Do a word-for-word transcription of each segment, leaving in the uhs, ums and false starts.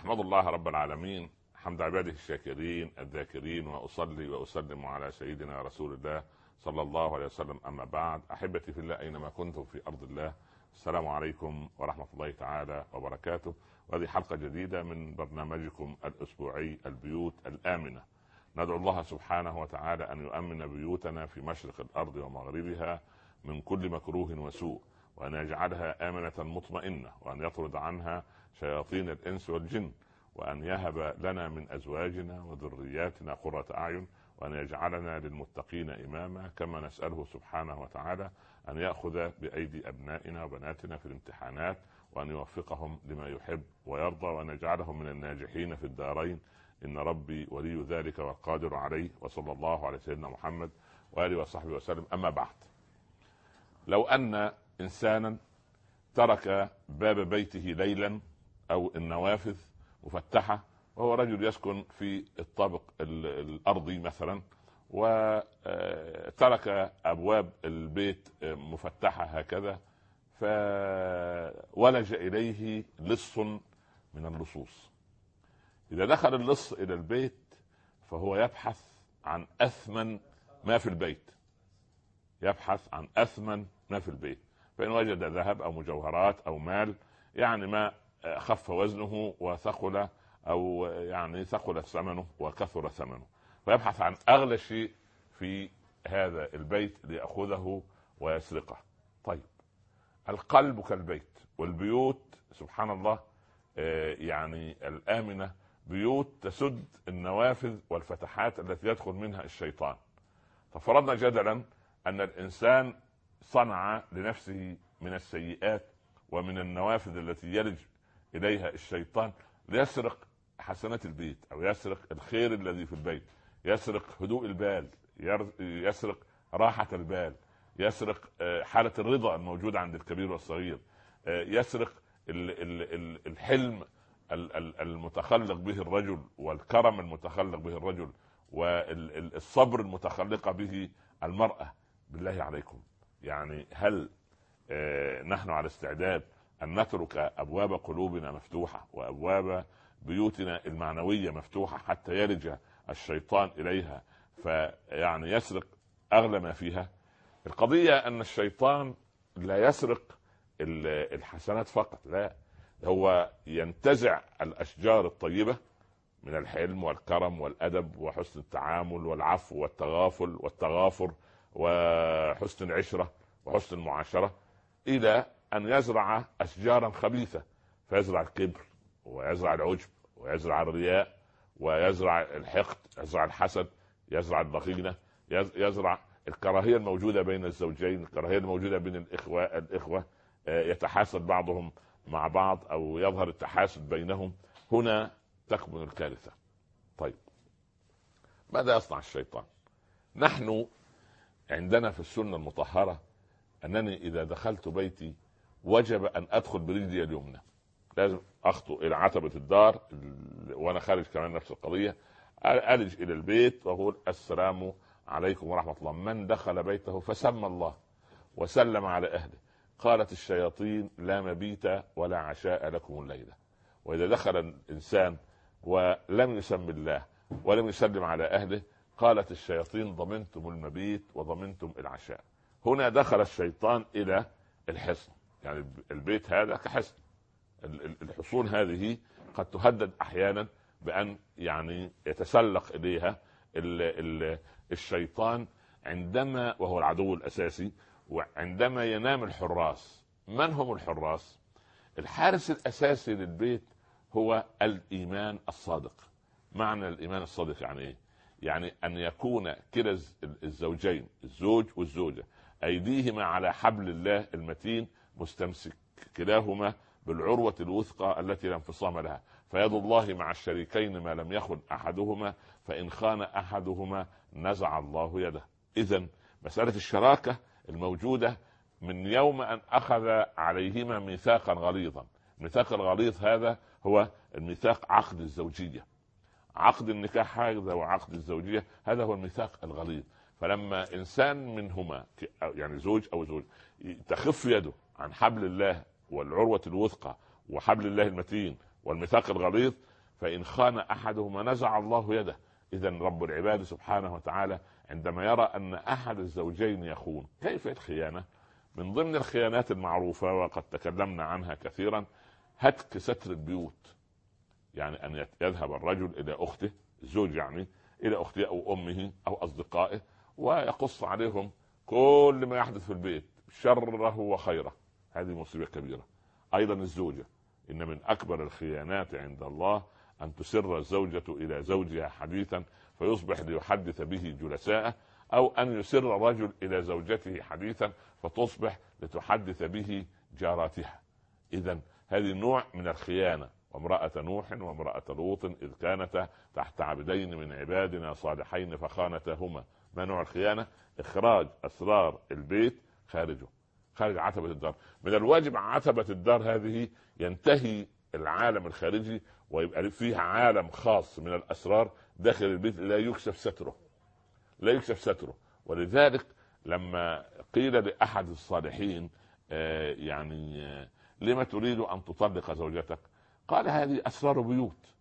أحمد الله رب العالمين حمد عباده الشاكرين الذاكرين، وأصلي وأسلم على سيدنا رسول الله صلى الله عليه وسلم. أما بعد، أحبتي في الله أينما كنتم في أرض الله، السلام عليكم ورحمة الله تعالى وبركاته. وهذه حلقة جديدة من برنامجكم الأسبوعي البيوت الآمنة. ندعو الله سبحانه وتعالى أن يؤمن بيوتنا في مشرق الأرض ومغربها من كل مكروه وسوء، وأن يجعلها آمنة مطمئنة، وأن يطرد عنها شياطين الإنس والجن، وأن يهب لنا من أزواجنا وذرياتنا قرة أعين، وأن يجعلنا للمتقين إماما. كما نسأله سبحانه وتعالى أن يأخذ بأيدي أبنائنا وبناتنا في الامتحانات، وأن يوفقهم لما يحب ويرضى، وأن يجعلهم من الناجحين في الدارين، إن ربي ولي ذلك والقادر عليه. وصلى الله على سيدنا محمد وآله وصحبه وسلم. أما بعد، لو أن إنسانا ترك باب بيته ليلا أو النوافذ مفتحة، وهو رجل يسكن في الطابق الأرضي مثلا، وترك أبواب البيت مفتحة هكذا، فولج إليه لص من اللصوص. إذا دخل اللص إلى البيت فهو يبحث عن أثمن ما في البيت، يبحث عن أثمن ما في البيت، فإن وجد ذهب أو مجوهرات أو مال، يعني ما خف وزنه وثقل، أو يعني ثقل ثمنه وكثر ثمنه، فيبحث عن أغلى شيء في هذا البيت ليأخذه ويسرقه. طيب، القلب كالبيت، والبيوت سبحان الله يعني الآمنة بيوت تسد النوافذ والفتحات التي يدخل منها الشيطان. ففرضنا جدلا أن الإنسان صنع لنفسه من السيئات ومن النوافذ التي يلج إليها الشيطان ليسرق حسنات البيت، أو يسرق الخير الذي في البيت، يسرق هدوء البال، يسرق راحة البال، يسرق حالة الرضا الموجودة عند الكبير والصغير، يسرق الحلم المتخلق به الرجل، والكرم المتخلق به الرجل، والصبر المتخلق به المرأة. بالله عليكم، يعني هل نحن على استعداد أن نترك أبواب قلوبنا مفتوحة وأبواب بيوتنا المعنوية مفتوحة حتى يلج الشيطان إليها فيعني يسرق أغلى ما فيها؟ القضية أن الشيطان لا يسرق الحسنات فقط، لا، هو ينتزع الأشجار الطيبة من الحلم والكرم والأدب وحسن التعامل والعفو والتغافل والتغافر وحسن العشرة وحسن المعاشرة، إلى أن يزرع أشجارا خبيثة، فيزرع الكبر ويزرع العجب ويزرع الرياء ويزرع الحقد، يزرع الحسد، يزرع الضغينة، يزرع الكراهية الموجودة بين الزوجين، الكراهية الموجودة بين الإخوة الإخوة يتحاسد بعضهم مع بعض أو يظهر التحاسد بينهم. هنا تكمن الكارثة. طيب، ماذا يصنع الشيطان؟ نحن عندنا في السنة المطهرة أنني إذا دخلت بيتي وجب أن أدخل برجلي اليمنى، لازم أخطو إلى عتبة الدار، وأنا خارج كمان نفس القضية، ألج إلى البيت وأقول السلام عليكم ورحمة الله. من دخل بيته فسمى الله وسلم على أهله، قالت الشياطين لا مبيت ولا عشاء لكم الليلة. وإذا دخل الإنسان ولم يسم الله ولم يسلم على أهله، قالت الشياطين ضمنتم المبيت وضمنتم العشاء. هنا دخل الشيطان إلى الحصن، يعني البيت هذا كحصن، الحصون هذه قد تهدد أحيانا بأن يعني يتسلق إليها الشيطان عندما، وهو العدو الأساسي، وعندما ينام الحراس. من هم الحراس؟ الحارس الأساسي للبيت هو الإيمان الصادق. معنى الإيمان الصادق يعني إيه؟ يعني أن يكون كلا الزوجين، الزوج والزوجة، أيديهما على حبل الله المتين مستمسك كلاهما بالعروة الوثقى التي لا انفصام لها، فيد الله مع الشريكين ما لم يخن أحدهما، فإن خان أحدهما نزع الله يده. إذن مسألة الشراكة الموجودة من يوم أن أخذ عليهما ميثاقا غليظا. الميثاق الغليظ هذا هو الميثاق عقد الزوجية، عقد النكاح هذا وعقد الزوجية هذا هو الميثاق الغليظ. فلما إنسان منهما يعني زوج أو زوج تخف يده عن حبل الله والعروة الوثقى وحبل الله المتين والميثاق الغليظ، فإن خان أحدهما نزع الله يده. إذا رب العباد سبحانه وتعالى عندما يرى أن أحد الزوجين يخون، كيف الخيانة؟ من ضمن الخيانات المعروفة وقد تكلمنا عنها كثيرا هتك ستر البيوت. يعني أن يذهب الرجل إلى أخته، الزوج يعني إلى أخته أو أمه أو أصدقائه، ويقص عليهم كل ما يحدث في البيت شره وخيره. هذه مصيبة كبيرة. أيضا الزوجة، إن من أكبر الخيانات عند الله أن تسر الزوجة إلى زوجها حديثا فيصبح ليحدث به جلساءه، أو أن يسر الرجل إلى زوجته حديثا فتصبح لتحدث به جاراتها. إذا هذه نوع من الخيانة. وامرأة نوح وامرأة لوط إذ كانتا تحت عبدين من عبادنا صالحين فخانتاهما. ما نوع الخيانة؟ إخراج أسرار البيت خارجه، خارج عتبة الدار. من الواجب عتبة الدار هذه ينتهي العالم الخارجي ويبقى فيها عالم خاص من الأسرار داخل البيت لا يكشف ستره، لا يكشف ستره. ولذلك لما قيل لأحد الصالحين آه يعني آه لما تريد أن تطلق زوجتك؟ قال هذه أسرار بيوت.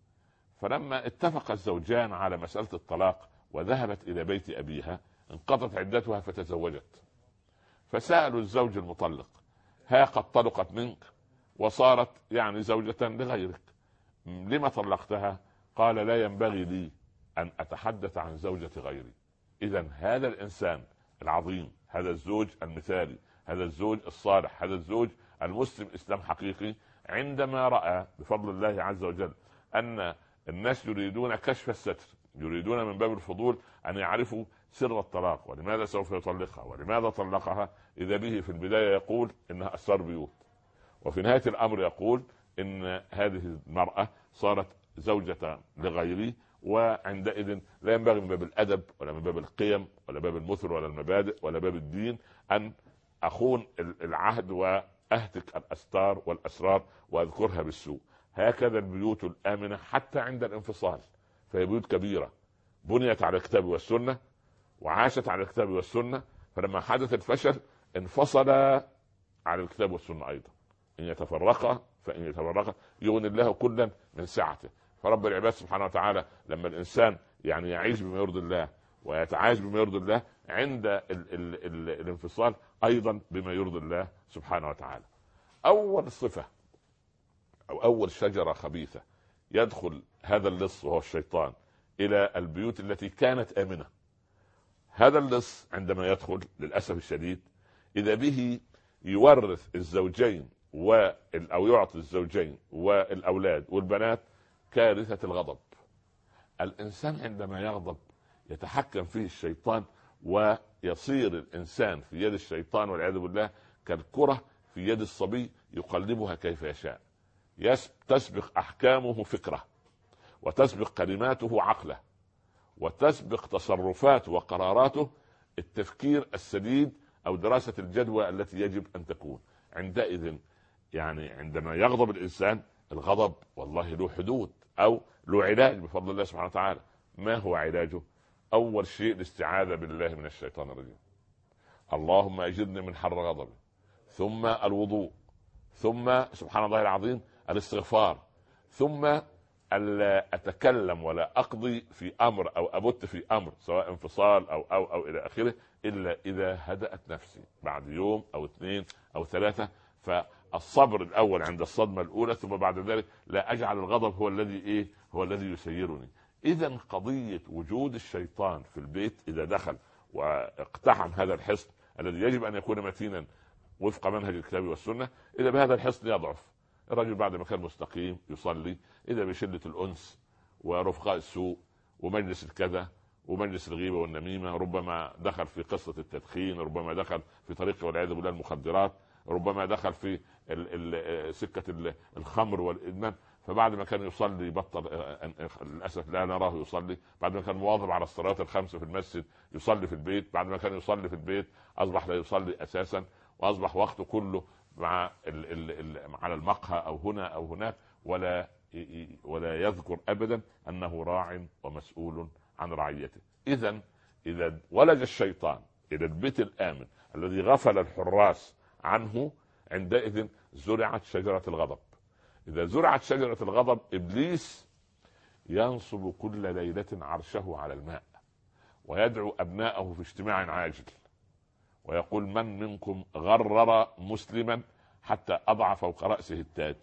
فلما اتفق الزوجان على مسألة الطلاق وذهبت إلى بيت أبيها انقضت عدتها فتزوجت، فسألوا الزوج المطلق: ها قد طلقت منك وصارت يعني زوجة لغيرك، لما طلقتها؟ قال: لا ينبغي لي أن أتحدث عن زوجة غيري. إذن هذا الإنسان العظيم، هذا الزوج المثالي، هذا الزوج الصالح، هذا الزوج المسلم إسلام حقيقي، عندما رأى بفضل الله عز وجل أن الناس يريدون كشف الستر، يريدون من باب الفضول أن يعرفوا سر الطلاق ولماذا سوف يطلقها ولماذا طلقها، إذا به في البداية يقول إنها أسرار بيوت، وفي نهاية الأمر يقول إن هذه المرأة صارت زوجة لغيري. وعندئذ لا ينبغي من باب الأدب ولا من باب القيم ولا باب المثل ولا المبادئ ولا باب الدين أن أخون العهد وأهتك الأستار والأسرار وأذكرها بالسوء. هكذا البيوت الآمنة حتى عند الانفصال، فهي بيوت كبيرة بنيت على الكتاب والسنة وعاشت على الكتاب والسنة، فلما حدث الفشل انفصل على الكتاب والسنة أيضا. إن يتفرقا فإن يتفرقا يغني الله كلا من سعته. فرب العباد سبحانه وتعالى لما الإنسان يعني يعيش بما يرضي الله ويتعايش بما يرضي الله، عند ال ال ال الانفصال أيضا بما يرضي الله سبحانه وتعالى. أول صفة أو أول شجرة خبيثة يدخل هذا اللص وهو الشيطان إلى البيوت التي كانت آمنة. هذا اللص عندما يدخل للأسف الشديد إذا به يورث الزوجين أو يعطي الزوجين والأولاد والبنات كارثة الغضب. الإنسان عندما يغضب يتحكم فيه الشيطان ويصير الإنسان في يد الشيطان والعياذ بالله كالكرة في يد الصبي يقلبها كيف يشاء. تسبق أحكامه فكرة، وتسبق كلماته عقله، وتسبق تصرفاته وقراراته التفكير السديد أو دراسة الجدوى التي يجب أن تكون. عندئذ يعني عندما يغضب الإنسان، الغضب والله له حدود أو له علاج بفضل الله سبحانه وتعالى. ما هو علاجه؟ أول شيء الاستعاذة بالله من الشيطان الرجيم. اللهم أجرني من حر غضبه، ثم الوضوء، ثم سبحان الله العظيم الاستغفار، ثم ألا أتكلم ولا أقضي في أمر أو أبت في أمر سواء انفصال أو أو أو إلى آخره إلا إذا هدأت نفسي بعد يوم أو اثنين أو ثلاثة. فالصبر الأول عند الصدمة الأولى، ثم بعد ذلك لا أجعل الغضب هو الذي إيه هو الذي يسيرني. إذن قضية وجود الشيطان في البيت إذا دخل واقتحم هذا الحصن الذي يجب أن يكون متينا وفق منهج الكتاب والسنة، إذا بهذا الحصن يضعف الرجل بعد ما كان مستقيم يصلي، إذا بشدة الأنس ورفقاء السوء ومجلس الكذا ومجلس الغيبة والنميمة، ربما دخل في قصة التدخين، ربما دخل في طريق والعياذ بالله المخدرات، ربما دخل في ال ال سكة الخمر والإدمان. فبعد ما كان يصلي بطل للأسف لا نراه يصلي. بعد ما كان مواظب على الصلوات الخمسة في المسجد يصلي في البيت، بعد ما كان يصلي في البيت أصبح لا يصلي أساسا، وأصبح وقته كله مع ال ال ال على المقهى أو هنا أو هناك، ولا ولا يذكر أبدا أنه راع ومسؤول عن رعيته. إذن إذا ولج الشيطان إلى البيت الآمن الذي غفل الحراس عنه، عندئذ زرعت شجرة الغضب. إذا زرعت شجرة الغضب إبليس ينصب كل ليلة عرشه على الماء، ويدعو أبناءه في اجتماع عاجل، ويقول: من منكم غرر مسلما حتى أضع فوق رأسه التاج.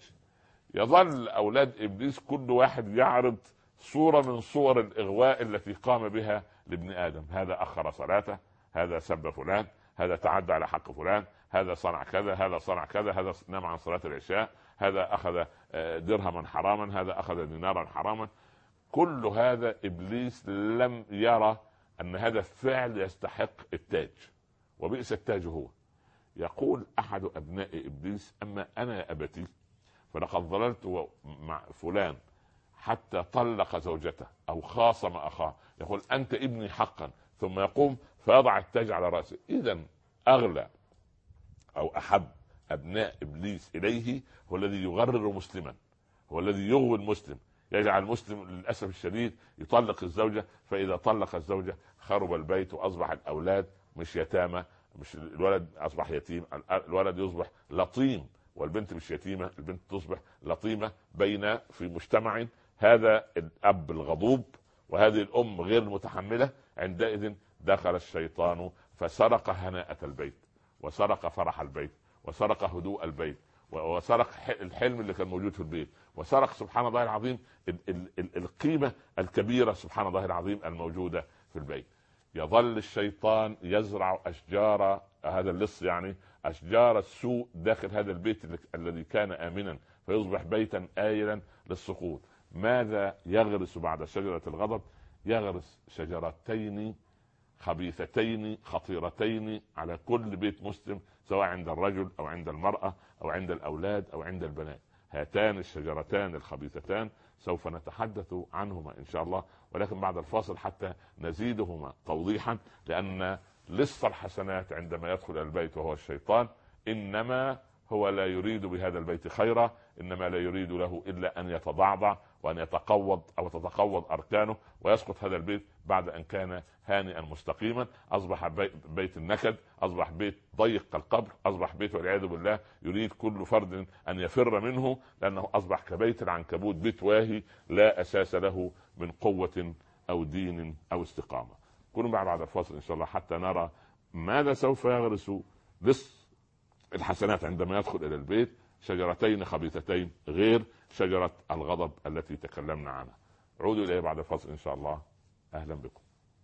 يظل أولاد إبليس كل واحد يعرض صورة من صور الإغواء التي قام بها لابن آدم. هذا أخر صلاته، هذا سب فلان، هذا تعدى على حق فلان، هذا صنع كذا، هذا صنع كذا، هذا نام عن صلاة العشاء، هذا أخذ درهما حراما، هذا أخذ دينارا حراما. كل هذا إبليس لم يرى أن هذا الفعل يستحق التاج، وبئس التاج هو. يقول أحد أبناء إبليس: أما أنا يا أبتي فلقد ظللت مع فلان حتى طلق زوجته أو خاصم أخاه. يقول: أنت ابني حقا، ثم يقوم فيضع التاج على رأسه. إذن أغلى أو أحب أبناء إبليس إليه هو الذي يغرر مسلما، هو الذي يغوي المسلم، يجعل المسلم للأسف الشديد يطلق الزوجة، فإذا طلق الزوجة خرب البيت وأصبح الأولاد مش يتامى، مش الولد أصبح يتيم، الولد يصبح لطيم، والبنت مش يتيمة، البنت تصبح لطيمة بين في مجتمع. هذا الأب الغضوب وهذه الأم غير المتحملة. عندئذ دخل الشيطان فسرق هناءة البيت، وسرق فرح البيت، وسرق هدوء البيت، وسرق الحلم اللي كان موجود في البيت، وسرق سبحان الله العظيم القيمة الكبيرة سبحان الله العظيم الموجودة في البيت. يظل الشيطان يزرع أشجار هذا اللص، يعني أشجار السوء داخل هذا البيت الذي كان آمنا، فيصبح بيتا آيلا للسقوط. ماذا يغرس بعد شجرة الغضب؟ يغرس شجرتين خبيثتين خطيرتين على كل بيت مسلم، سواء عند الرجل أو عند المرأة أو عند الأولاد أو عند البنات. هاتان الشجرتان الخبيثتان سوف نتحدث عنهما إن شاء الله، ولكن بعد الفاصل حتى نزيدهما توضيحا، لأن لص الحسنات عندما يدخل البيت وهو الشيطان إنما هو لا يريد بهذا البيت خيرا، إنما لا يريد له إلا أن يتضعضع وأن يتقوض أو تتقوض أركانه ويسقط هذا البيت بعد أن كان هانئا مستقيما. أصبح بيت النكد، أصبح بيت ضيق كالقبر، أصبح بيت والعياذ بالله يريد كل فرد أن يفر منه، لأنه أصبح كبيت العنكبوت، بيت واهي لا أساس له من قوة أو دين أو استقامة. كونوا معنا بعد الفاصل إن شاء الله حتى نرى ماذا سوف يغرس لص الحسنات عندما يدخل إلى البيت. شجرتين خبيثتين غير شجرة الغضب التي تكلمنا عنها. عودوا إليه بعد الفاصل إن شاء الله. أهلا بكم،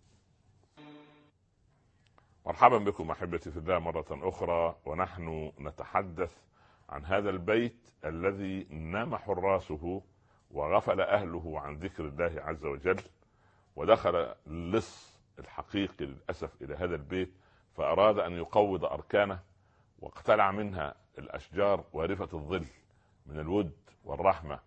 مرحبا بكم أحبتي في الله مرة أخرى، ونحن نتحدث عن هذا البيت الذي نام حراسه وغفل أهله عن ذكر الله عز وجل، ودخل اللص الحقيقي للأسف إلى هذا البيت فأراد أن يقوض أركانه، واقتلع منها الأشجار وارفة الظل من الود والرحمة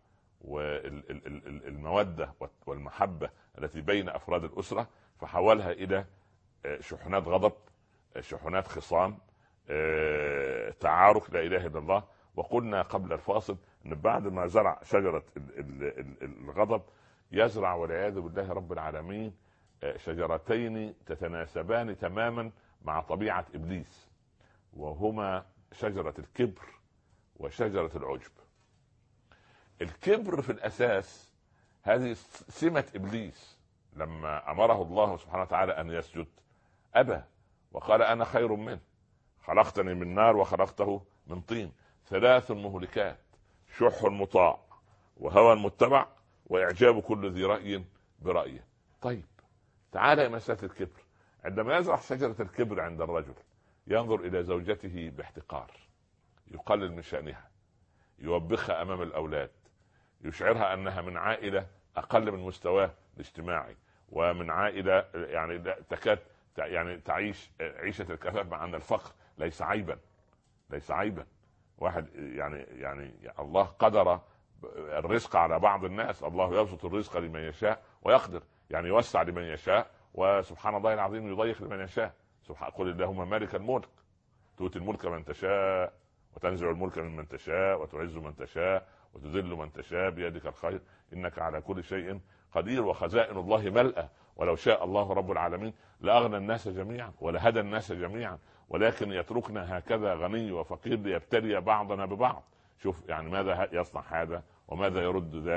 والمودة والمحبة التي بين أفراد الأسرة، فحولها إلى شحنات غضب، شحنات خصام، تعارك، لا إله إلا الله. وقلنا قبل الفاصل أن بعد ما زرع شجرة الغضب يزرع والعياذ بالله رب العالمين شجرتين تتناسبان تماما مع طبيعة إبليس، وهما شجرة الكبر وشجرة العجب. الكبر في الأساس هذه سمة إبليس، لما أمره الله سبحانه وتعالى أن يسجد أبى وقال: أنا خير منه، خلقتني من نار وخلقته من طين. ثلاث مهلكات: شح مطاع، وهوى متبع، وإعجاب كل ذي رأي برأيه. طيب تعالى يا مسألة الكبر. عندما يزرع شجرة الكبر عند الرجل ينظر إلى زوجته باحتقار، يقلل من شأنها، يوبخها أمام الأولاد، يشعرها أنها من عائلة أقل من مستواه الاجتماعي، ومن عائلة يعني تكاد يعني تعيش عيشة الكفاف، مع أن الفقر ليس عيبا، ليس عيبا. واحد يعني يعني الله قدر الرزق على بعض الناس، الله يبسط الرزق لمن يشاء ويقدر، يعني يوسع لمن يشاء، وسبحان الله العظيم يضيق لمن يشاء. سبحان قل اللهم مالك الملك تؤتي الملك من تشاء وتنزع الملك ممن تشاء وتعز من تشاء وتذل من تشاء بيدك الخير إنك على كل شيء قدير، وخزائن الله ملأى، ولو شاء الله رب العالمين لأغنى الناس جميعا ولهدى الناس جميعا، ولكن يتركنا هكذا غني وفقير ليبتلي بعضنا ببعض. شوف يعني ماذا يصنع هذا وماذا يرد ذاك.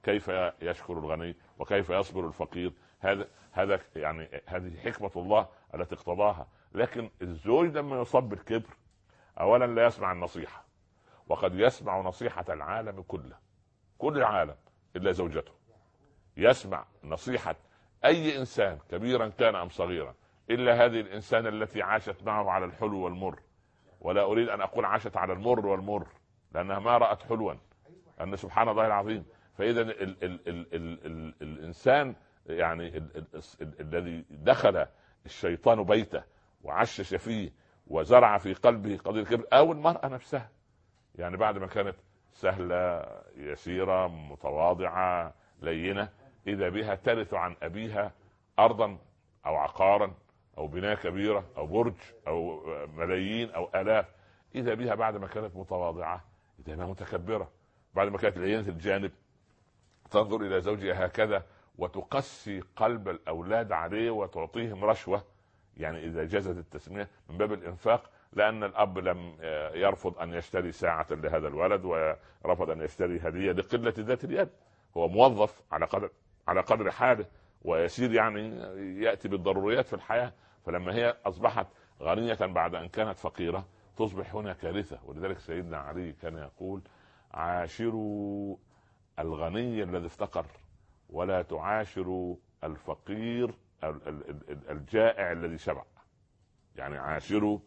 كيف يشكر الغني وكيف يصبر الفقير. هذا هذا يعني هذه حكمة الله التي اقتضاها. لكن الزوج لما يصاب بالكبر اولا لا يسمع النصيحة، وقد يسمع نصيحة العالم كله، كل العالم الا زوجته. يسمع نصيحة اي انسان كبيرا كان ام صغيرا الا هذه الانسان التي عاشت معه على الحلو والمر، ولا اريد ان اقول عاشت على المر والمر لانها ما رأت حلوا، ان سبحان الله العظيم. فاذا ال ال ال ال ال ال الانسان يعني الذي دخل الشيطان بيته وعشش فيه وزرع في قلبه قضية الكبر، او المرأة نفسها يعني بعد ما كانت سهلة يسيرة متواضعة لينة، اذا بها ترث عن ابيها ارضا او عقارا او بناء كبيرة او برج او ملايين او الاف. اذا بها بعد ما كانت متواضعة اذا بها متكبرة، بعد ما كانت لينة الجانب تنظر الى زوجها هكذا وتقسي قلب الاولاد عليه وتعطيهم رشوة، يعني اذا جازت التسمية من باب الانفاق، لان الاب لم يرفض ان يشتري ساعة لهذا الولد ورفض ان يشتري هدية لقلة ذات اليد، هو موظف على قدر على قدر حاله ويسير يعني يأتي بالضروريات في الحياة. فلما هي اصبحت غنية بعد ان كانت فقيرة تصبح هنا كارثة. ولذلك سيدنا علي كان يقول عاشروا الغني الذي افتقر ولا تعاشروا الفقير الجائع الذي شبع. يعني عاشروا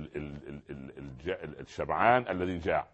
الشبعان الذي جاع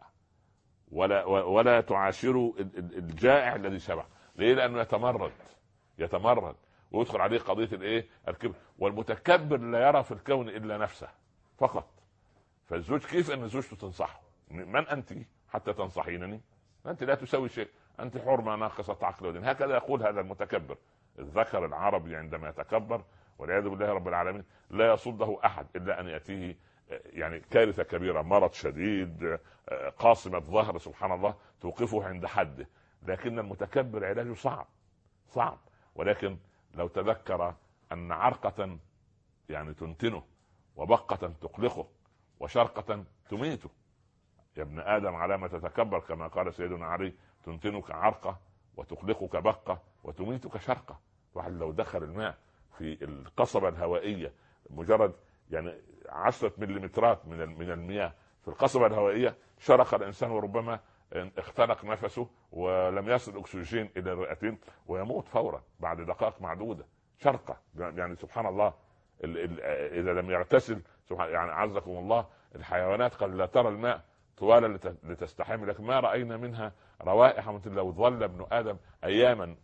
ولا ولا تعاشروا الجائع الذي شبع. ليه؟ لانه يتمرد يتمرد ويدخل عليه قضيه الايه الكبر. والمتكبر لا يرى في الكون الا نفسه فقط. فالزوج كيف ان زوجته تنصحه؟ من انت حتى تنصحينني؟ انت لا تسوي شيء، انت حرمه ناقصه عقل ودين. هكذا يقول هذا المتكبر. الذكر العربي عندما يتكبر والعياذ بالله رب العالمين لا يصده احد الا ان ياتيه يعني كارثه كبيره، مرض شديد، قاصمه ظهر سبحان الله توقفه عند حده. لكن المتكبر علاجه صعب صعب. ولكن لو تذكر ان عرقه يعني تنتنه وبقه تقلقه وشرقه تميته. يا ابن ادم على ما تتكبر كما قال سيدنا علي، تنتنك عرقه وتقلقك بقه وتميتك شرقه. واحد لو دخل الماء في القصبة الهوائية مجرد يعني عشرة مليمترات من من المياه في القصبة الهوائية شرق الإنسان وربما اختنق نفسه ولم يصل أكسجين إلى الرئتين ويموت فورا بعد دقائق معدودة. شرقة يعني سبحان الله. ال ال إذا لم يغتسل سبحان يعني عزكم الله الحيوانات قد لا ترى الماء طوالا لتستحم، لكن ما رأينا منها روائح مثل لو ظل ابن آدم أياما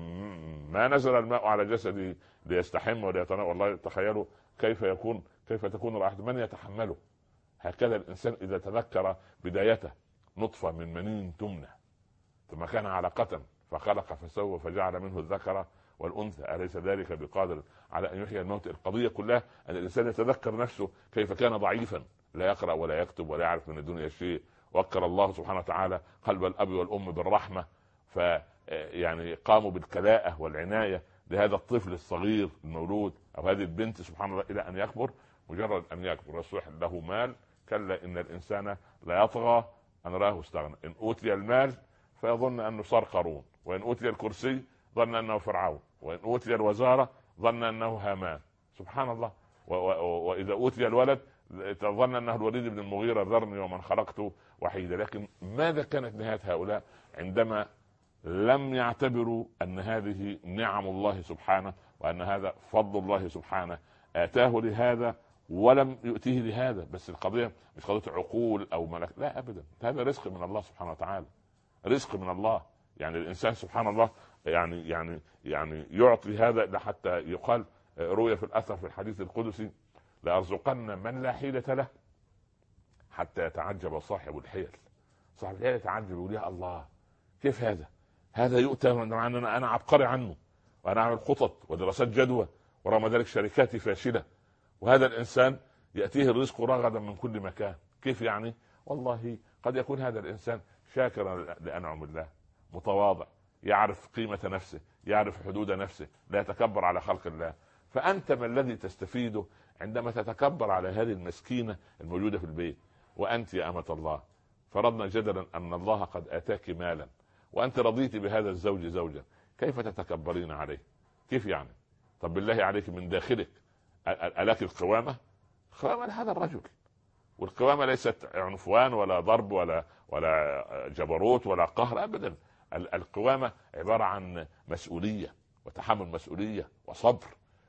ما نزل الماء على جسده ليستحم وليتناول. والله تخيلوا كيف يكون كيف تكون رائحة من يتحمله. هكذا الإنسان إذا تذكر بدايته نطفة من مني تمنى ثم كان علقة فخلق فسوى فجعل منه الذكر والأنثى أليس ذلك بقادر على أن يحيي الموت. القضية كلها أن الإنسان يتذكر نفسه كيف كان ضعيفا لا يقرأ ولا يكتب ولا يعرف من الدنيا شيء. وكر الله سبحانه وتعالى قلب الأب والأم بالرحمة، ف يعني قاموا بالكلاءة والعناية لهذا الطفل الصغير المولود أو هذه البنت سبحان الله إلى أن يكبر. مجرد أن يكبر يصبح له مال، كلا إن الإنسان لا يطغى أن راه استغنى. إن أوتي المال فيظن أنه صار قارون، وإن أوتي الكرسي ظن أنه فرعون، وإن أوتي الوزارة ظن أنه هامان. سبحان الله. وإذا أوتي الولد تظن أنه الوليد بن المغيرة ذرني ومن خلقته وحيدا. لكن ماذا كانت نهاية هؤلاء عندما لم يعتبروا أن هذه نعم الله سبحانه وأن هذا فضل الله سبحانه آتاه لهذا ولم يؤتيه لهذا؟ بس القضية مش قضية عقول أو ملك، لا أبدا، هذا رزق من الله سبحانه وتعالى، رزق من الله. يعني الإنسان سبحان الله يعني يعني يعني يعطي هذا حتى يقال رؤيا في الأثر في الحديث القدسي لأرزقن من لا حيلة له حتى يتعجب صاحب الحيل. صاحب الحيل يتعجب يقول يا الله كيف هذا هذا يؤتى مع أن أنا عبقري عنه وأنا أعمل خطط ودراسات جدوى ورغم ذلك شركاتي فاشلة، وهذا الإنسان يأتيه الرزق رغدا من كل مكان. كيف يعني؟ والله قد يكون هذا الإنسان شاكرا لأنعم الله، متواضع، يعرف قيمة نفسه، يعرف حدود نفسه، لا يتكبر على خلق الله. فأنت ما الذي تستفيده عندما تتكبر على هذه المسكينة الموجودة في البيت؟ وأنت يا أمة الله فرضنا جدلا أن الله قد آتاك مالا وانت رضيت بهذا الزوج زوجا، كيف تتكبرين عليه؟ كيف يعني؟ طب بالله عليك من داخلك ألاك القوامة؟ القوامة لهذا الرجل، والقوامة ليست عنفوان ولا ضرب ولا ولا جبروت ولا قهر ابدا. القوامة عبارة عن مسؤولية وتحمل مسؤولية وصبر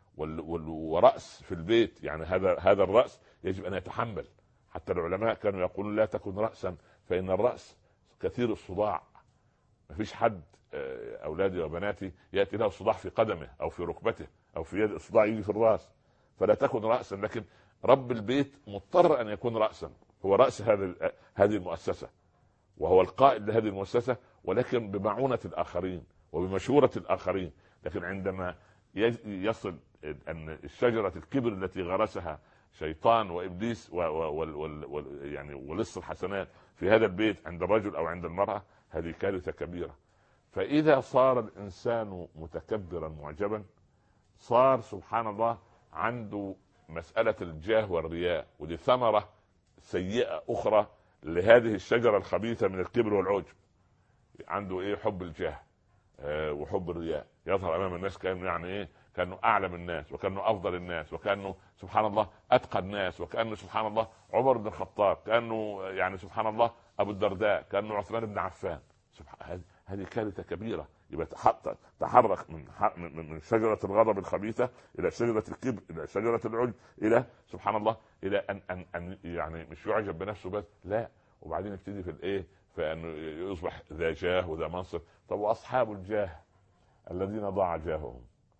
ورأس في البيت. يعني هذا هذا الرأس يجب ان يتحمل. حتى العلماء كانوا يقولون لا تكن رأسا فإن الرأس كثير الصداع. ما فيش حد اولادي وبناتي ياتي له صداع في قدمه او في ركبته او في يد، الصداع يجي في الراس. فلا تكن رأسا، لكن رب البيت مضطر ان يكون رأسا، هو رأس هذه هذه المؤسسة وهو القائد لهذه المؤسسة، ولكن بمعونة الآخرين وبمشورة الآخرين. لكن عندما يصل ان الشجرة الكبر التي غرسها شيطان وابليس و و و يعني ولص الحسنات في هذا البيت عند الرجل او عند المرأة، هذه كارثة كبيرة. فإذا صار الإنسان متكبرا معجبا، صار سبحان الله عنده مسألة الجاه والرياء، ودي ثمرة سيئة أخرى لهذه الشجرة الخبيثة من الكبر والعجب. عنده إيه؟ حب الجاه آه وحب الرياء، يظهر أمام الناس كأنه يعني إيه؟ كأنه أعلم الناس، وكأنه أفضل الناس، وكأنه سبحان الله أتقى الناس، وكأنه سبحان الله عمر بن الخطاب، كأنه يعني سبحان الله أبو الدرداء، كأنه عثمان بن عفان. سبحان، هذه كارثة كبيرة. يبقى تحرك من من شجرة الغضب الخبيثة إلى شجرة الكبر إلى شجرة العجب إلى سبحان الله إلى أن أن أن يعني مش يعجب بنفسه بس، لا، وبعدين يبتدي في الإيه؟ فإنه يصبح ذا جاه وذا منصب. طب وأصحاب الجاه الذين ضاع جاههم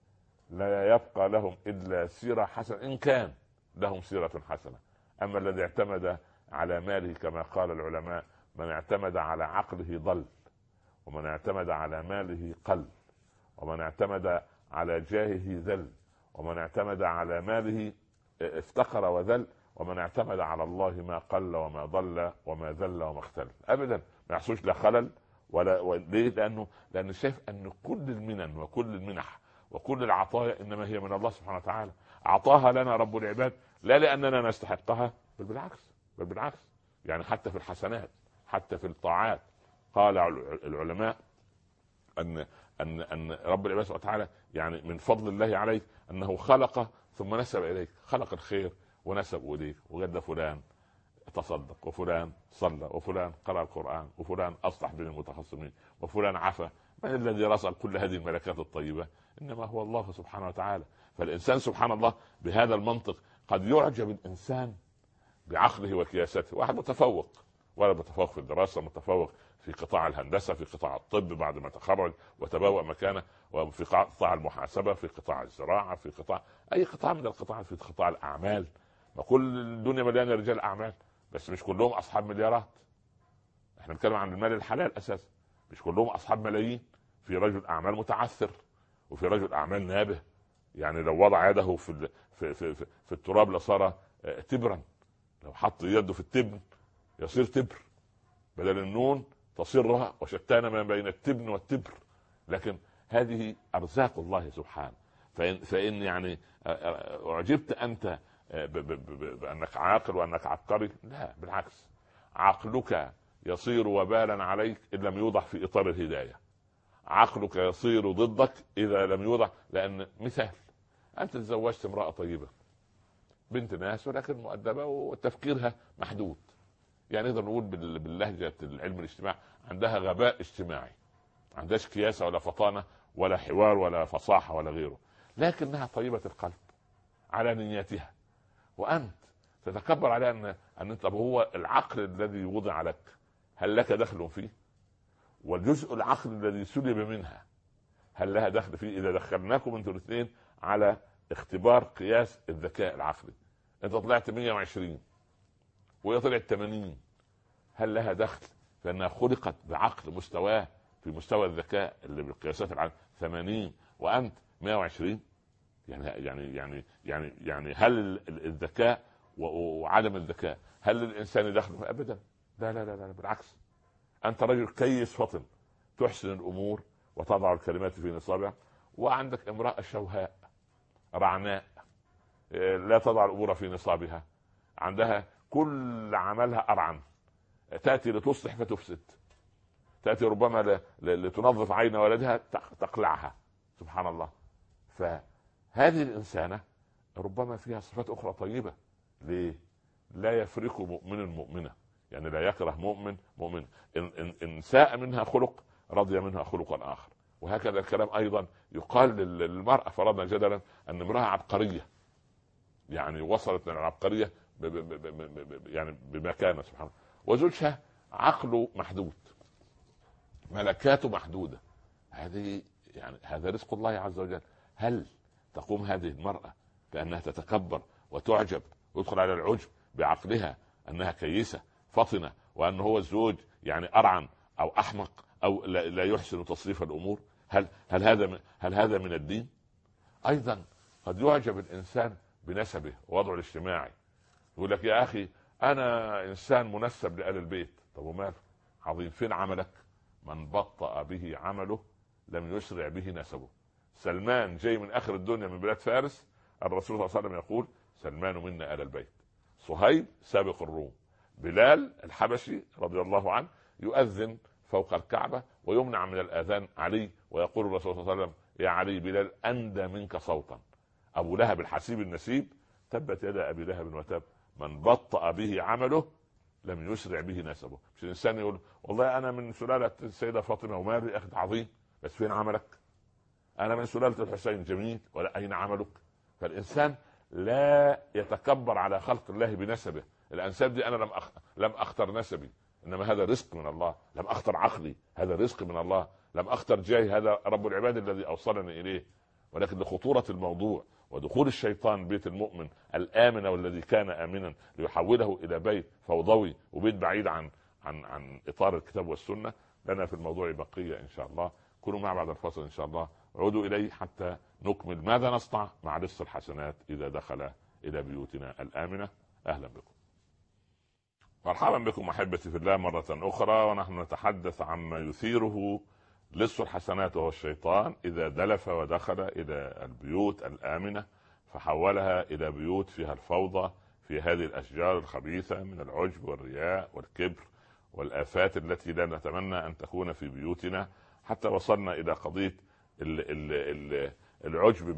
لا يبقى لهم إلا سيرة حسنة، إن كان لهم سيرة حسنة. أما الذي اعتمد على ماله كما قال العلماء: من اعتمد على عقله ضل، ومن اعتمد على ماله قل، ومن اعتمد على جاهه ذل، ومن اعتمد على ماله افتقر وذل، ومن اعتمد على الله ما قل وما ضل وما ذل وما اختل. ابدا ما يحصلش لا خلل ولا. ليه؟ لانه لانه شايف ان كل المنن وكل المنح وكل العطايا انما هي من الله سبحانه وتعالى. اعطاها لنا رب العباد لا لاننا نستحقها، بل بالعكس، بل بالعكس. يعني حتى في الحسنات، حتى في الطاعات، قال العلماء ان ان ان رب العباد سبحانه وتعالى يعني من فضل الله عليك انه خلق ثم نسب اليك، خلق الخير ونسب اليك، وقد فلان تصدق، وفلان صلى، وفلان قرأ القرآن، وفلان اصلح بين المتخاصمين، وفلان عفا. من الذي رزق كل هذه الملكات الطيبة؟ انما هو الله سبحانه وتعالى. فالانسان سبحان الله بهذا المنطق قد يعجب الانسان بعقله وكياسته. واحد متفوق، ولا متفوق في الدراسة، متفوق في قطاع الهندسة، في قطاع الطب بعد ما تخرج وتبوأ مكانه، وفي قطاع المحاسبة، في قطاع الزراعة، في قطاع أي قطاع من القطاعات، في قطاع الأعمال. ما كل الدنيا مليانة رجال أعمال، بس مش كلهم أصحاب مليارات. احنا بنتكلم عن المال الحلال أساسا، مش كلهم أصحاب ملايين. في رجل أعمال متعثر، وفي رجل أعمال نابه، يعني لو وضع يده في في في, في, في التراب لصار تبرا، لو حط يده في التبن يصير تبر، بدل النون تصير راء، وشتان ما بين التبن والتبر. لكن هذه أرزاق الله سبحانه. فإن, فإن يعني أعجبت أنت بأنك عاقل وأنك عبقري، لا بالعكس، عقلك يصير وبالا عليك إن لم يوضع في إطار الهداية. عقلك يصير ضدك إذا لم يوضع. لأن مثال، أنت تزوجت امرأة طيبة بنت ناس ولكن مؤدبة وتفكيرها محدود، يعني نقدر نقول باللهجة العلم الاجتماع عندها غباء اجتماعي، ما عندهاش كياسة ولا فطانة ولا حوار ولا فصاحة ولا غيره، لكنها طيبة القلب على نياتها. وأنت تتكبر على أن أن أنت هو العقل الذي وضع لك، هل لك دخل فيه؟ والجزء العقل الذي سلب منها هل لها دخل فيه؟ إذا دخلناكم انتوا الاثنين على اختبار قياس الذكاء العقلي، انت طلعت مية وعشرين وهي طلعت ثمانين، هل لها دخل؟ لأنها خلقت بعقل مستواه في مستوى الذكاء اللي بالقياسات العالم ثمانين وأنت مية وعشرين. يعني يعني يعني يعني يعني هل الذكاء وعدم الذكاء هل الإنسان دخل؟ أبدا، لا لا لا لا بالعكس. أنت رجل كيس فطن تحسن الأمور وتضع الكلمات في نصابها، وعندك امرأة شوهاء رعناء لا تضع الأمور في نصابها، عندها كل عملها أرعن، تأتي لتصلح فتفسد. تأتي ربما لتنظف عين ولدها تقلعها، سبحان الله. فهذه الإنسانة ربما فيها صفات أخرى طيبة. ليه؟ لا يفرق مؤمن مؤمنة، يعني لا يكره مؤمن مؤمن. إن, إن, إن ساء منها خلق رضي منها خلقا آخر. وهكذا الكلام أيضا يقال للمرأة. فرضنا جدلا أن امرأة عبقرية، يعني وصلت من العبقرية ب ب ب ب ب يعني بمكانة سبحان الله، وزوجها عقله محدود، ملكاته محدودة. هذه يعني هذا رزق الله عز وجل. هل تقوم هذه المرأة بأنها تتكبر وتعجب ويدخل على العجب بعقلها أنها كيسة فطنة، وأن هو الزوج يعني أرعن أو أحمق أو لا يحسن تصريف الأمور؟ هل هل هذا هل هذا من الدين؟ أيضا قد يعجب الإنسان بنسبه ووضعه الاجتماعي، يقول لك يا أخي أنا إنسان منسب لآل البيت. طب ومال؟ عظيم. فين عملك؟ من بطأ به عمله لم يسرع به نسبه. سلمان جاي من آخر الدنيا من بلاد فارس، الرسول صلى الله عليه وسلم يقول سلمان منا آل البيت. صهيب سابق الروم. بلال الحبشي رضي الله عنه يؤذن فوق الكعبة ويمنع من الآذان علي، ويقول الرسول صلى الله عليه وسلم يا علي بلال أندى منك صوتا. أبو لهب الحسيب النسيب تبت يدا أبي لهب وتب. من بطأ به عمله لم يسرع به نسبه. مش الإنسان يقول والله أنا من سلالة السيدة فاطمة ومالي أخذ عظيم، بس فين عملك؟ أنا من سلالة الحسين جميل، ولا أين عملك؟ فالإنسان لا يتكبر على خلق الله بنسبه. الأنساب دي أنا لم أخ... لم أختر نسبي، إنما هذا رزق من الله. لم أختر عقلي، هذا رزق من الله. لم أختر جاي، هذا رب العباد الذي أوصلني إليه. ولكن لخطورة الموضوع ودخول الشيطان بيت المؤمن الآمن والذي كان آمنا ليحوله إلى بيت فوضوي وبيت بعيد عن عن عن إطار الكتاب والسنة. لنا في الموضوع بقية إن شاء الله. كونوا مع بعد الفصل إن شاء الله. عودوا إليه حتى نكمل ماذا نصنع مع لص الحسنات إذا دخل إلى بيوتنا الآمنة. أهلا بكم، مرحبا بكم أحبتي في الله مرة أخرى، ونحن نتحدث عما يثيره لص الحسنات وهو الشيطان إذا دلف ودخل إلى البيوت الآمنة فحولها إلى بيوت فيها الفوضى، في هذه الأشجار الخبيثة من العجب والرياء والكبر والآفات التي لا نتمنى أن تكون في بيوتنا. حتى وصلنا إلى قضية العجب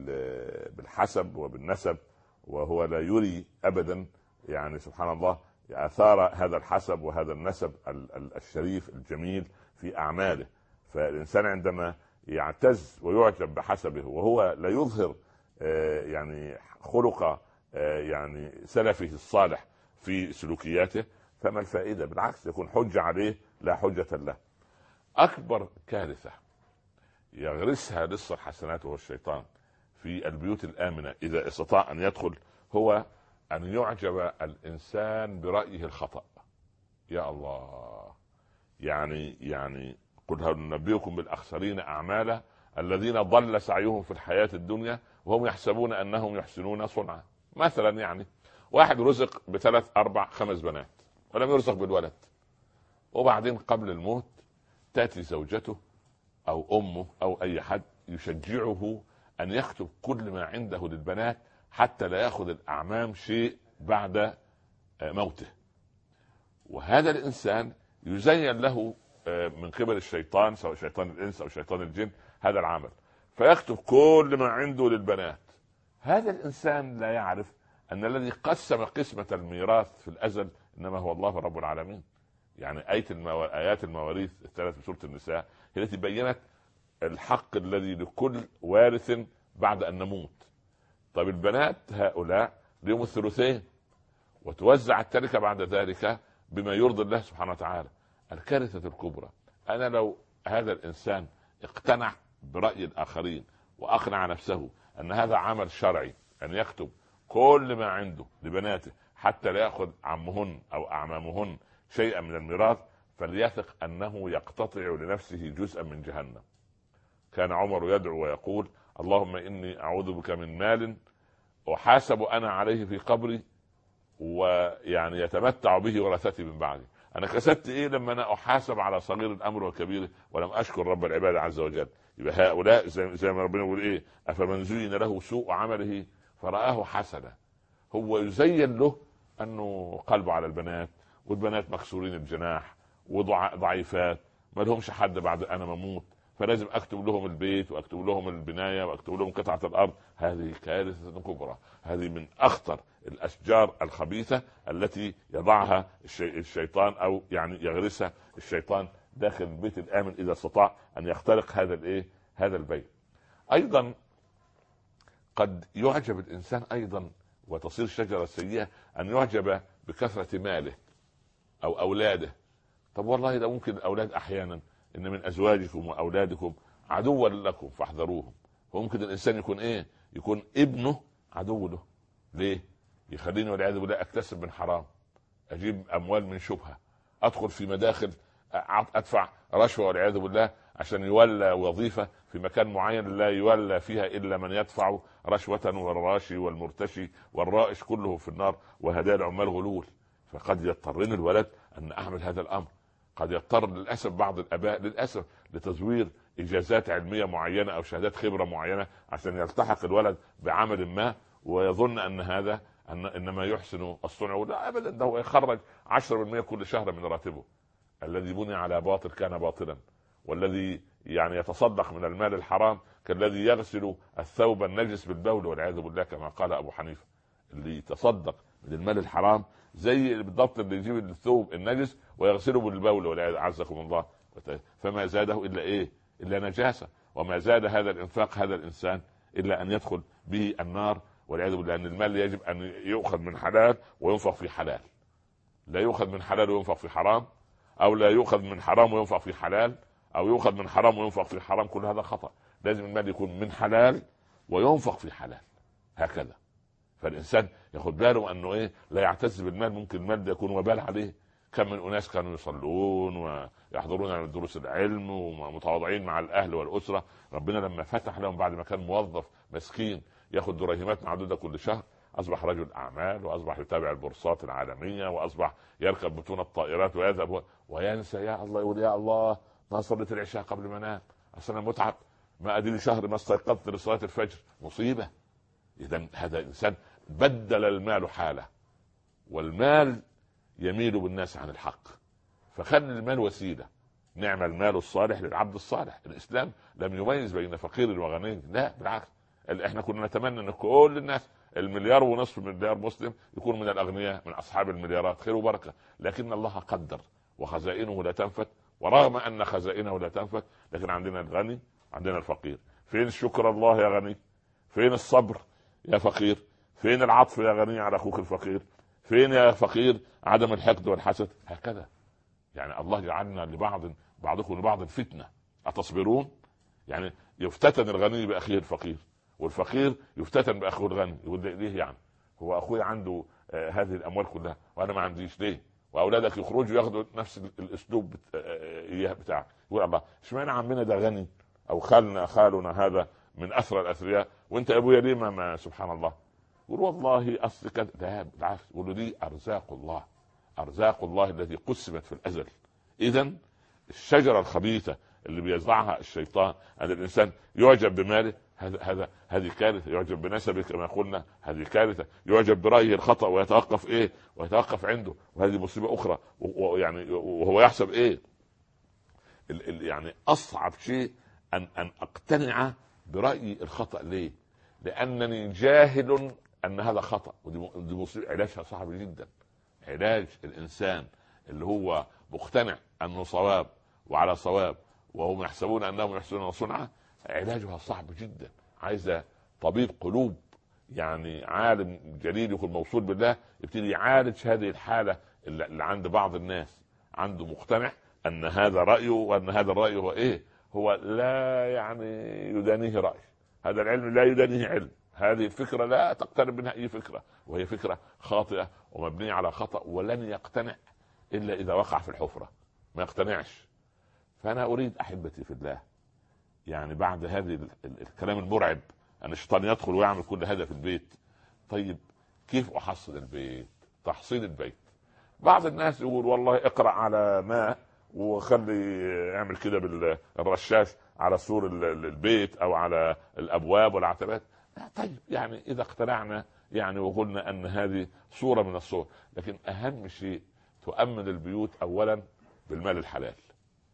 بالحسب وبالنسب، وهو لا يري أبدا يعني سبحان الله آثار هذا الحسب وهذا النسب الشريف الجميل في أعماله. فالإنسان عندما يعتز ويعجب بحسبه وهو لا يظهر يعني خلق يعني سلفه الصالح في سلوكياته، فما الفائدة؟ بالعكس يكون حجة عليه لا حجة له. أكبر كارثة يغرسها لص الحسنات وهو الشيطان في البيوت الآمنة إذا استطاع أن يدخل هو أن يعجب الإنسان برأيه الخطأ. يا الله، يعني يعني قل هل ننبئكم بالأخسرين أعمالا الذين ضل سعيهم في الحياة الدنيا وهم يحسبون أنهم يحسنون صنعا. مثلا يعني واحد رزق بثلاث أربع خمس بنات ولم يرزق بالولد، وبعدين قبل الموت تأتي زوجته أو أمه أو أي حد يشجعه أن يكتب كل ما عنده للبنات حتى لا يأخذ الأعمام شيء بعد موته. وهذا الإنسان يزين له من قبل الشيطان، سواء شيطان الإنس أو شيطان الجن، هذا العمل، فيكتب كل ما عنده للبنات. هذا الإنسان لا يعرف أن الذي قسم قسمة الميراث في الأزل إنما هو الله رب العالمين. يعني آية المو... آيات المواريث الثلاث في سورة النساء هي التي بيّنت الحق الذي لكل وارث بعد أن نموت. طيب البنات هؤلاء لهم الثلثين، وتوزع التركة بعد ذلك بما يرضي الله سبحانه وتعالى. الكارثة الكبرى أنا لو هذا الإنسان اقتنع برأي الآخرين وأقنع نفسه أن هذا عمل شرعي، أن يكتب كل ما عنده لبناته حتى لا يأخذ عمهن أو أعمامهن شيئا من الميراث، فليثق أنه يقتطع لنفسه جزءا من جهنم. كان عمر يدعو ويقول اللهم إني أعوذ بك من مال أحاسب أنا عليه في قبري ويعني يتمتع به ورثتي من بعدي. أنا كسبت إيه لما أنا أحاسب على صغير الأمر وكبيره ولم أشكر رب العباد عز وجل؟ يبقى هؤلاء زي ما ربنا يقول إيه، أفمن زين له سوء عمله فرآه حسنا. هو يزين له أنه قلبه على البنات، والبنات مكسورين الجناح وضعيفات ما لهمش حد بعد انا مموت، فلازم اكتب لهم البيت واكتب لهم البنايه واكتب لهم قطعه الارض. هذه كارثه كبرى، هذه من اخطر الاشجار الخبيثه التي يضعها الشي... الشيطان او يعني يغرسها الشيطان داخل البيت الامن اذا استطاع ان يخترق هذا الايه هذا البيت. ايضا قد يعجب الانسان ايضا وتصير شجره سيئه ان يعجب بكثره ماله او اولاده. طب والله ده ممكن الاولاد احيانا ان من ازواجكم واولادكم عدوا لكم فاحذروهم. وممكن الانسان يكون ايه يكون ابنه عدو له. ليه؟ يخليني والعياذ بالله اكتسب من حرام، اجيب اموال من شبهه، ادخل في مداخل، ادفع رشوه والعياذ بالله عشان يولى وظيفه في مكان معين لا يولى فيها الا من يدفع رشوه، والراشي والمرتشي والرائش كله في النار، وهدايا العمال غلول. فقد يضطرني الولد ان اعمل هذا الامر. قد يضطر للاسف بعض الاباء للاسف لتزوير اجازات علميه معينه او شهادات خبره معينه عشان يلتحق الولد بعمل ما، ويظن ان هذا أن انما يحسن الصنع. لا ابدا، ده هو يخرج عشرة بالمئة كل شهر من راتبه. الذي بني على باطل كان باطلا، والذي يعني يتصدق من المال الحرام كالذي يغسل الثوب النجس بالبول والعياذ بالله، كما قال ابو حنيفه. اللي يتصدق من المال الحرام زي بالضبط اللي يجيب الثوب النجس ويغسله بالبول والعياذ عزكم الله، فما زاده الا ايه الا نجاسه. وما زاد هذا الانفاق هذا الانسان الا ان يدخل به النار والعياذ بالله. ان المال يجب ان يؤخذ من حلال وينفق في حلال، لا يؤخذ من حلال وينفق في حرام، او لا يؤخذ من حرام وينفق في حلال، او يؤخذ من حرام وينفق في حرام. كل هذا خطأ. لازم المال يكون من حلال وينفق في حلال، هكذا. فالانسان ياخد باله انه ايه لا يعتز بالمال. ممكن المال ده يكون وبال عليه. كم من اناس كانوا يصلون ويحضرون دروس العلم ومتواضعين مع الاهل والاسره، ربنا لما فتح لهم بعد ما كان موظف مسكين ياخد دراهمات معدوده كل شهر، اصبح رجل اعمال، واصبح يتابع البورصات العالميه، واصبح يركب بطون الطائرات ويذهب وينسى. يا الله، يقول يا الله ما صليت العشاء قبل ما انام، اصل انا متعب، ما ادري شهر ما استيقظت لصلاه الفجر. مصيبه. اذا هذا انسان بدل المال حاله، والمال يميل بالناس عن الحق. فخلي المال وسيله. نعم المال الصالح للعبد الصالح. الاسلام لم يميز بين فقير وغني، لا بالعكس. احنا كنا نتمنى ان كل الناس المليار ونصف مليار مسلم يكون من الاغنياء، من اصحاب المليارات، خير وبركه. لكن الله قدر وخزائنه لا تنفت، ورغم ان خزائنه لا تنفت لكن عندنا الغني عندنا الفقير. فين شكر الله يا غني؟ فين الصبر يا فقير؟ فين العطف يا غني على اخوك الفقير؟ فين يا فقير عدم الحقد والحسد؟ هكذا يعني الله جعلنا لبعض بعضكم لبعض فتنه، اتصبرون؟ يعني يفتتن الغني باخيه الفقير، والفقير يفتتن باخوه الغني. يقول ليه يعني؟ هو اخوي عنده آه هذه الاموال كلها وانا ما عنديش ليه؟ واولادك يخرجوا ياخذوا نفس الاسلوب اياه بتاعك. يقول الله اشمعنى عمنا ده غني او خالنا خالنا هذا من اثرى الاثرياء وانت يا ابويا ليه ما, ما سبحان الله؟ يقول والله اصل كذا. لا بالعكس، يقول له دي ارزاق الله، ارزاق الله التي قسمت في الازل. اذا الشجره الخبيثه اللي بيزرعها الشيطان ان الانسان يعجب بماله، هذا هذا هذه كارثه. يعجب بنسبه كما قلنا، هذه كارثه. يعجب برايه الخطا ويتوقف ايه ويتوقف عنده، وهذه مصيبه اخرى. ويعني وهو يحسب ايه ال ال يعني اصعب شيء ان ان اقتنع برايي الخطا. ليه؟ لانني جاهل ان هذا خطا، ودي مصيبه. علاجها صعب جدا. علاج الانسان اللي هو مقتنع انه صواب وعلى صواب وهم يحسبون انهم يحسنون صنعا، علاجها صعب جدا. عايزه طبيب قلوب، يعني عالم جليل يكون موصول بالله، يبتدي يعالج هذه الحاله اللي عند بعض الناس. عنده مقتنع ان هذا رايه، وان هذا الراي هو ايه هو لا يعني يدانيه راي. هذا العلم لا يدانيه علم. هذه الفكره لا تقترب منها اي فكره، وهي فكره خاطئه ومبنيه على خطا. ولن يقتنع الا اذا وقع في الحفره، ما يقتنعش. فانا اريد احبتي في الله، يعني بعد هذه الكلام المرعب ان الشيطان يدخل ويعمل كل هذا في البيت، طيب كيف احصل البيت؟ تحصيل البيت. بعض الناس يقول والله اقرا على ماء وخلي يعمل كده بالرشاش على سور البيت او على الابواب والعتبات. طيب يعني اذا اقتنعنا يعني وقلنا ان هذه صوره من الصور، لكن اهم شيء تؤمن البيوت اولا بالمال الحلال،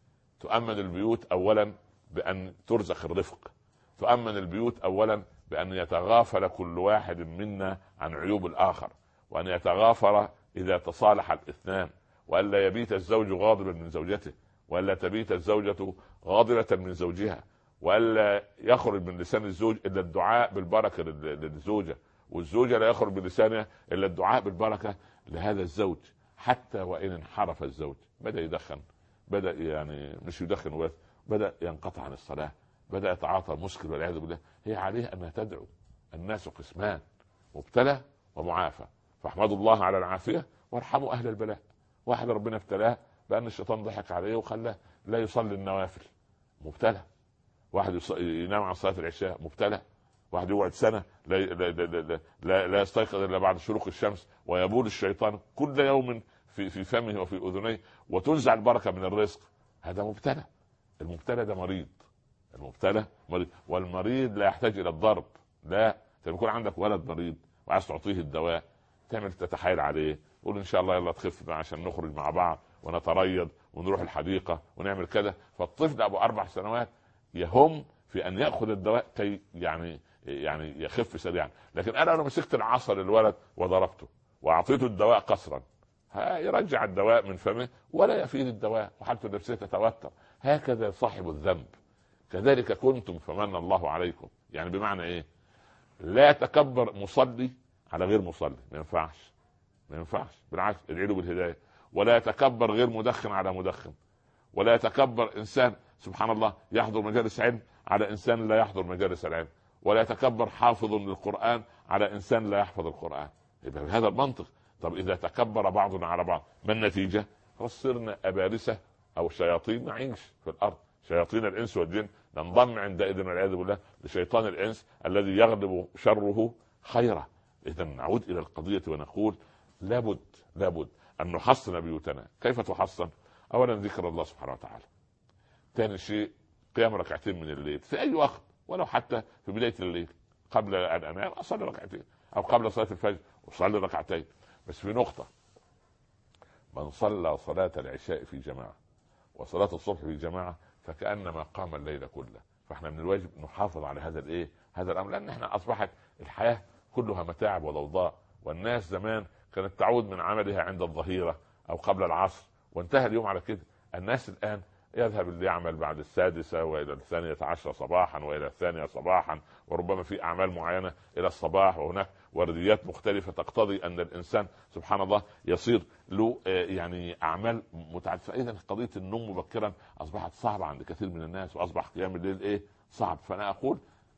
تؤمن البيوت اولا بان ترزق الرفق، تؤمن البيوت اولا بان يتغافل كل واحد منا عن عيوب الاخر، وان يتغافر اذا تصالح الاثنان، والا يبيت الزوج غاضبا من زوجته، والا تبيت الزوجة غاضبة من زوجها، والا يخرج من لسان الزوج الا الدعاء بالبركة للزوجة، والزوجة لا يخرج من لسانها الا الدعاء بالبركة لهذا الزوج. حتى وان انحرف الزوج، بدا يدخن، بدا يعني مش يدخن بس، بدا ينقطع عن الصلاة، بدا يتعاطى مسكر والعياذ بالله، هي عليه انها تدعو. الناس قسمان، مبتلى ومعافى، فاحمدوا الله على العافية وارحموا اهل البلاء. واحد ربنا ابتلاه بان الشيطان ضحك عليه وخلاه لا يصلي النوافل، مبتلى. واحد ينام عن صلاة العشاء، مبتلى. واحد يقعد سنة لا, لا, لا, لا, لا يستيقظ الا بعد شروق الشمس، ويبول الشيطان كل يوم في في فمه وفي اذنيه، وتنزع البركة من الرزق، هذا مبتلى. المبتلى ده مريض، المبتلى مريض. والمريض لا يحتاج الى الضرب، لا. لما يكون عندك ولد مريض وعايز تعطيه الدواء، تعمل تتحايل عليه، قول ان شاء الله يلا تخف عشان نخرج مع بعض ونتريض ونروح الحديقة ونعمل كذا. فالطفل ابو اربع سنوات يهم في ان ياخذ الدواء كي يعني يعني يخف سريعا. لكن انا لو مسكت العصا للولد وضربته واعطيته الدواء قسرا، يرجع الدواء من فمه ولا يفيد الدواء، وحالته النفسيه تتوتر. هكذا صاحب الذنب، كذلك كنتم فمن الله عليكم. يعني بمعنى ايه؟ لا يتكبر مصلي على غير مصلي، ما ينفعش، ما ينفعش، بالعكس ادعي له بالهدايه. ولا يتكبر غير مدخن على مدخن، ولا يتكبر انسان سبحان الله يحضر مجالس علم على انسان لا يحضر مجالس العلم، ولا يتكبر حافظ للقرآن على انسان لا يحفظ القرآن. يبقى بهذا المنطق. طب اذا تكبر بعضنا على بعض، ما النتيجة؟ صرنا ابارسة او شياطين نعيش في الارض، شياطين الانس والجن ننضم عندئذ والعياذ بالله لشيطان الانس الذي يغلب شره خيره. اذا نعود الى القضية ونقول لابد لابد ان نحصن بيوتنا. كيف تحصن؟ اولا ذكر الله سبحانه وتعالى. ثاني شيء قيام ركعتين من الليل في اي وقت، ولو حتى في بداية الليل قبل ان انام اصلي ركعتين، او قبل صلاة الفجر اصلي ركعتين. بس في نقطة، من صلى صلاة العشاء في جماعة وصلاة الصبح في جماعة فكأنما قام الليل كله. فاحنا من الواجب نحافظ على هذا الايه هذا الامر، لان احنا اصبحت الحياة كلها متاعب وضوضاء. والناس زمان كانت تعود من عملها عند الظهيرة او قبل العصر وانتهى اليوم على كده. الناس الان يذهب اللي يعمل بعد السادسة والى الثانية عشر صباحا والى الثانية صباحا، وربما في اعمال معينة الى الصباح، وهناك ورديات مختلفة تقتضي ان الانسان سبحان الله يصير له يعني اعمال متعددة. فاذا قضية النوم مبكرا اصبحت صعبة عند كثير من الناس، واصبح قيام الليل ايه صعب. فانا اقول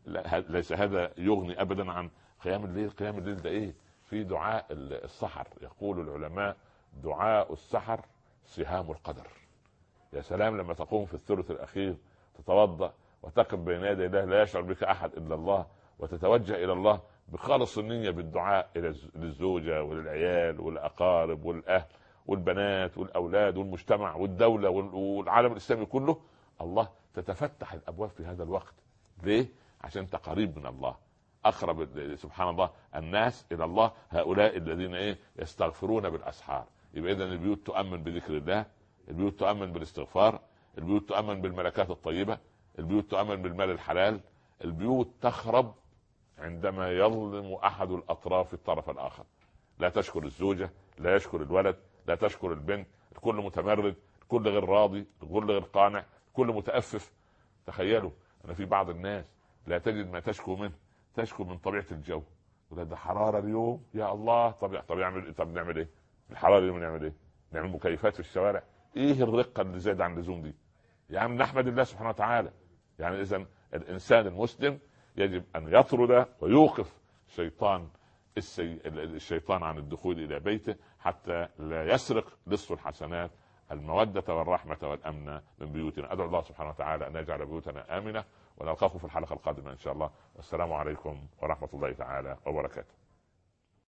ليس هذا يغني ابدا عن قيام الليل. قيام الليل ده ايه؟ في دعاء السحر يقول العلماء دعاء السحر سهام القدر. يا سلام لما تقوم في الثلث الاخير تتوضا وتقف بين يدي الله لا يشعر بك احد الا الله، وتتوجه الى الله بخالص النية بالدعاء الى للزوجة وللعيال والاقارب والاهل والبنات والاولاد والمجتمع والدولة والعالم الاسلامي كله. الله تتفتح الابواب في هذا الوقت. ليه؟ عشان انت قريب من الله، اقرب سبحان الله الناس الى الله هؤلاء الذين ايه يستغفرون بالاسحار. يبقى اذا البيوت تؤمن بذكر الله، البيوت تؤمن بالاستغفار، البيوت تؤمن بالملكات الطيبة، البيوت تؤمن بالمال الحلال. البيوت تخرب عندما يظلم احد الاطراف الطرف الاخر. لا تشكر الزوجة، لا يشكر الولد، لا تشكر البنت، الكل متمرد، الكل غير راضي، الكل غير قانع، الكل متأفف. تخيلوا ان في بعض الناس لا تجد ما تشكو منه، تشكو من طبيعة الجو. وده حرارة اليوم يا الله. طب طب يعمل طب نعمل ايه؟ الحرارة اليوم نعمل ايه؟ نعمل مكيفات في الشوارع؟ ايه الرقة اللي زاد عن اللزوم دي؟ يعني نحمد الله سبحانه وتعالى. يعني اذا الانسان المسلم يجب ان يطرد ويوقف شيطان السي... الشيطان عن الدخول الى بيته حتى لا يسرق نصف الحسنات المودة والرحمة والامن من بيوتنا. ادعو الله سبحانه وتعالى ان يجعل بيوتنا امنة، ونلقاكم في الحلقة القادمة ان شاء الله. والسلام عليكم ورحمة الله تعالى وبركاته.